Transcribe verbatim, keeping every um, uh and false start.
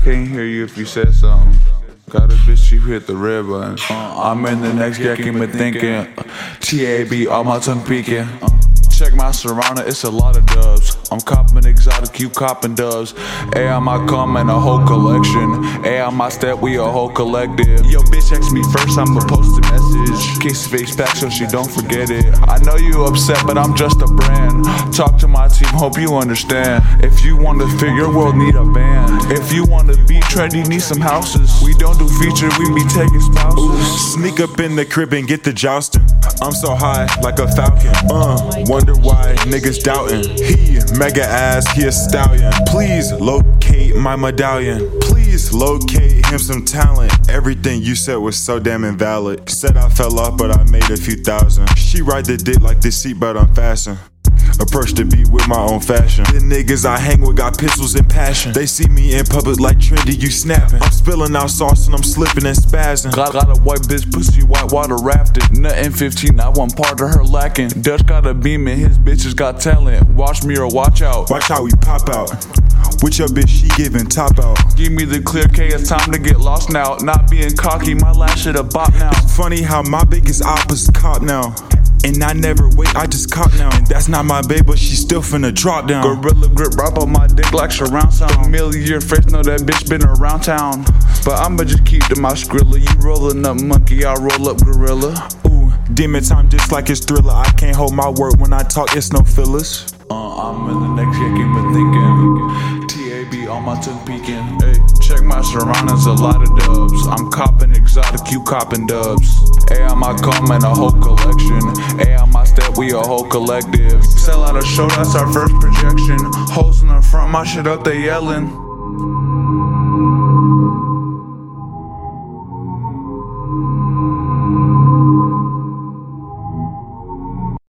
can't hear you if you said something. Got a bitch, she hit the red button. Uh, I'm in the next yak, me thinking. T A B, all my tongue peeking. Uh, check my surrounding, it's a lot of dubs. I'm copping exotic, you copping dubs. A on my comment, a whole collection. A on my step, we a whole collective. Yo, bitch, text me first, I'ma post a message. Kiss face back so she don't forget it. I know you upset, but I'm just a brand. Talk to my team, hope you understand. If you wanna fit your world, need a band. If you wanna be trendy, need some houses. We don't do feature, we be taking spouses. Ooh, sneak up in the crib and get the jousting. I'm so high, like a falcon. Uh, wonder why niggas doubting. He mega ass, he a stallion. Please locate my medallion. Please locate him some talent. Everything you said was so damn invalid. Said I fell off, but I made a few thousand. She ride the dick like the seatbelt unfastened. Approach the beat with my own fashion. The niggas I hang with got pistols and passion. They see me in public like trendy, you snapping. I'm spilling out sauce and I'm slipping and spazzing. Got, got a white bitch pussy, white water rafted. Nothing fifteen, I want part of her lacking. Dutch got a beam and his bitches got talent. Watch me or watch out. Watch how we pop out. With your bitch, she giving top out. Give me the clear K, it's time to get lost now. Not being cocky, my last shit a bop now. It's funny how my biggest op is caught now. And I never wait, I just caught now. And that's not my babe, but she still finna drop down. Gorilla grip, wrap on my dick like surround sound. Familiar face, know that bitch been around town. But I'ma just keep to my Skrilla. You rolling up monkey, I roll up gorilla. Ooh, demon time just like it's Thriller. I can't hold my word when I talk, it's no fillers. Uh, I'm in the next yak, but thinking. T A B on my tongue peeking. Hey, check my surroundings, a lot of dubs. I'm copping exotic, you copping dubs. A on my comment, a whole collection. A on my step, we a whole collective. Sell out a show, that's our first projection. Hoes in the front, my shit up, they yelling.